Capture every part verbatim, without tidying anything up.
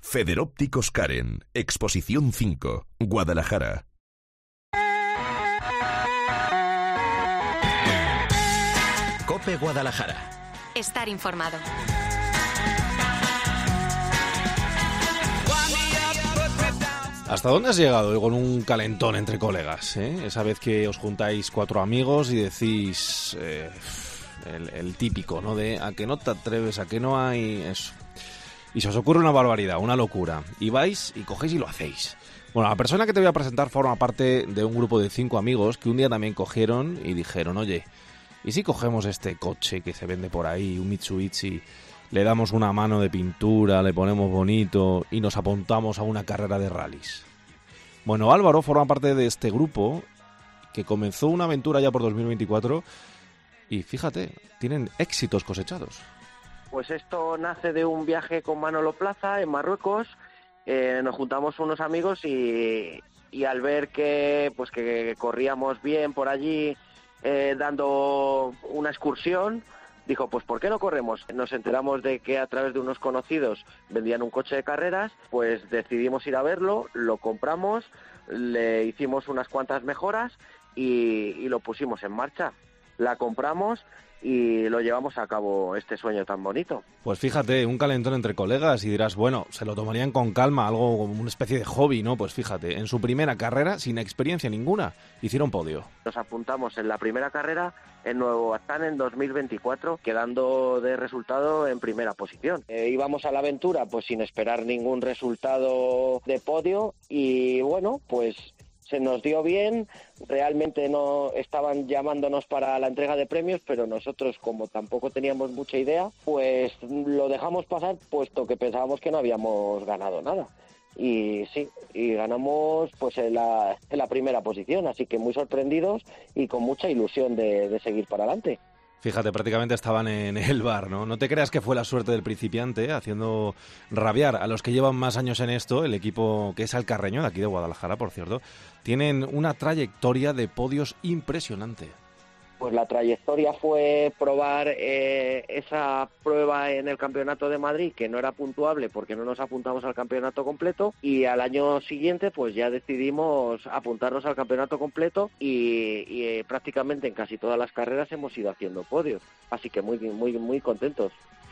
Federópticos Karen, Exposición cinco, Guadalajara. COPE Guadalajara. Estar informado. ¿Hasta dónde has llegado hoy con un calentón entre colegas? ¿eh? Esa vez que os juntáis cuatro amigos y decís eh, el, el típico, ¿no? De a que no te atreves, a que no hay eso. Y se os ocurre una barbaridad, una locura. Y vais y cogéis y lo hacéis. Bueno, la persona que te voy a presentar forma parte de un grupo de cinco amigos que un día también cogieron y dijeron, oye, ¿y si cogemos este coche que se vende por ahí, un Mitsubishi, le damos una mano de pintura, le ponemos bonito y nos apuntamos a una carrera de rallies? Bueno, Álvaro forma parte de este grupo que comenzó una aventura ya por dos mil veinticuatro y fíjate, tienen éxitos cosechados. Pues esto nace de un viaje con Manolo Plaza en Marruecos. Eh, nos juntamos unos amigos y, y al ver que, pues que corríamos bien por allí eh, dando una excursión, dijo, pues ¿por qué no corremos? Nos enteramos de que a través de unos conocidos vendían un coche de carreras, pues decidimos ir a verlo, lo compramos, le hicimos unas cuantas mejoras y, y lo pusimos en marcha. La compramos y lo llevamos a cabo, este sueño tan bonito. Pues fíjate, un calentón entre colegas y dirás, bueno, se lo tomarían con calma, algo como una especie de hobby, ¿no? Pues fíjate, en su primera carrera, sin experiencia ninguna, hicieron podio. Nos apuntamos en la primera carrera en Nuevo Baztán en dos mil veinticuatro, quedando de resultado en primera posición. Eh, íbamos a la aventura pues sin esperar ningún resultado de podio y bueno, pues se nos dio bien, realmente no estaban llamándonos para la entrega de premios, pero nosotros, como tampoco teníamos mucha idea, pues lo dejamos pasar, puesto que pensábamos que no habíamos ganado nada. Y sí, y ganamos pues en la, en la primera posición, así que muy sorprendidos y con mucha ilusión de, de seguir para adelante. Fíjate, prácticamente estaban en el bar, ¿no? No te creas que fue la suerte del principiante, haciendo rabiar a los que llevan más años en esto. El equipo, que es Alcarreño, de aquí de Guadalajara, por cierto, tienen una trayectoria de podios impresionante. Pues la trayectoria fue probar eh, esa prueba en el Campeonato de Madrid, que no era puntuable porque no nos apuntamos al campeonato completo, y al año siguiente pues ya decidimos apuntarnos al campeonato completo y, y eh, prácticamente en casi todas las carreras hemos ido haciendo podios, así que muy, muy, muy contentos.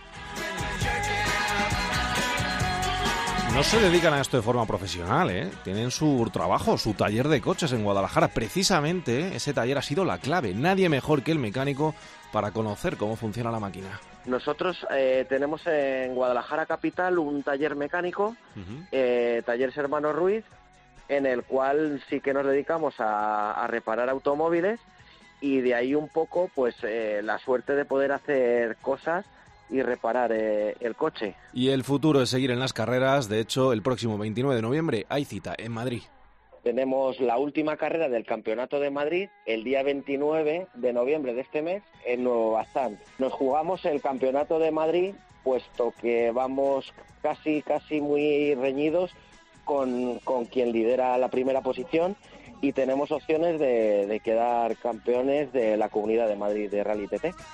No se dedican a esto de forma profesional, ¿eh? Tienen su trabajo, su taller de coches en Guadalajara. Precisamente ese taller ha sido la clave. Nadie mejor que el mecánico para conocer cómo funciona la máquina. Nosotros eh, tenemos en Guadalajara capital un taller mecánico, uh-huh. eh, Talleres Hermanos Ruiz, en el cual sí que nos dedicamos a, a reparar automóviles y de ahí un poco pues eh, la suerte de poder hacer cosas y reparar eh, el coche. Y el futuro es seguir en las carreras. De hecho, el próximo veintinueve de noviembre hay cita en Madrid. Tenemos la última carrera del Campeonato de Madrid el día veintinueve de noviembre de este mes en Nuevo Baztán. Nos jugamos el Campeonato de Madrid, puesto que vamos casi casi muy reñidos con, con quien lidera la primera posición y tenemos opciones de, de quedar campeones de la Comunidad de Madrid de Rally T T.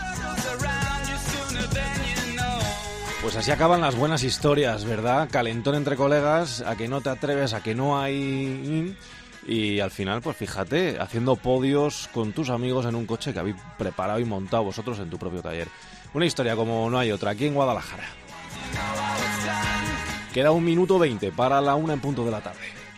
Pues así acaban las buenas historias, ¿verdad? Calentón entre colegas, a que no te atreves, a que no hay... Y al final, pues fíjate, haciendo podios con tus amigos en un coche que habéis preparado y montado vosotros en tu propio taller. Una historia como no hay otra, aquí en Guadalajara. Queda un minuto veinte para la una en punto de la tarde.